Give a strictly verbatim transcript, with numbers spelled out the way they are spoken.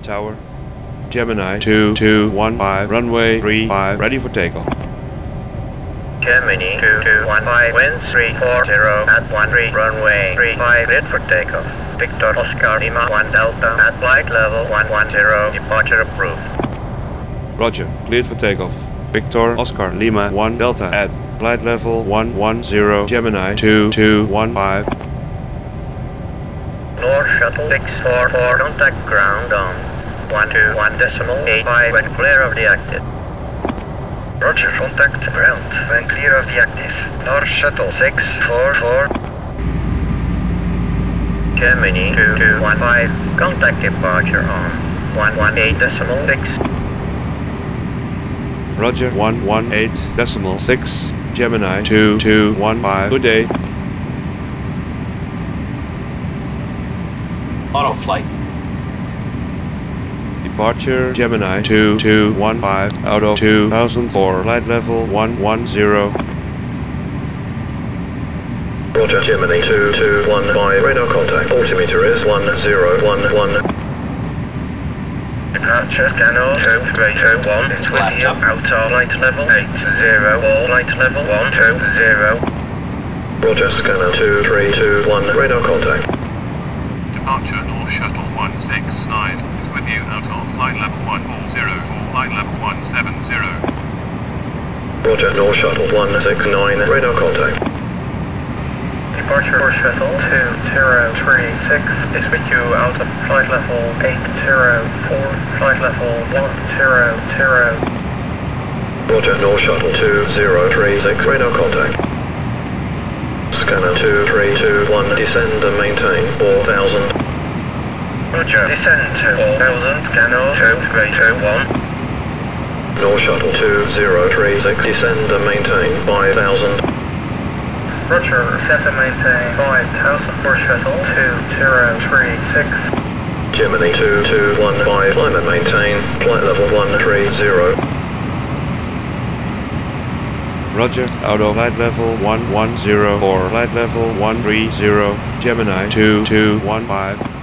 tower. Gemini two two one five, runway three five, ready for takeoff. Gemini two two one five, wind three four zero at one three, runway three five, cleared for takeoff. Victor Oscar Lima one Delta at flight level one one zero, departure approved. Roger, cleared for takeoff. Victor Oscar Lima one Delta at flight level one one zero, Gemini two two one five. North Shuttle six four four, contact ground on one two one decimal eight five when clear of the active. Roger, contact ground when clear of the active. North Shuttle six four four. Gemini two two one five, contact departure on one one eight decimal six. Roger, one one eight decimal six, Gemini two two one five, good day. Auto flight. Departure Gemini two two one five out of two thousand four, flight level one one zero. Roger, Gemini two two one five, radar contact, altimeter is one zero one one. Departure Cano two three two one is with you, outer flight level eight zero, all flight level one two zero. Roger, scanner two three two one, radar contact. Departure North Shuttle one six nine is with you out of flight level one four zero for flight level one seven zero. Roger, North Shuttle one six nine, radar contact. Departure North Shuttle two zero three six is with you out of flight level eight zero four, flight level one zero zero. Roger, North Shuttle two zero three six, radar contact. Scanner two three two one, descend and maintain four thousand. Roger, descend to four thousand, Cano two three two one. North Shuttle two zero three six, descend and maintain five thousand. Roger, set and maintain five thousand, North Shuttle two zero three six. Gemini two two one five, climb and maintain, flight level one three zero. Roger, out of flight level one one zero or flight level one three zero, Gemini two two one five.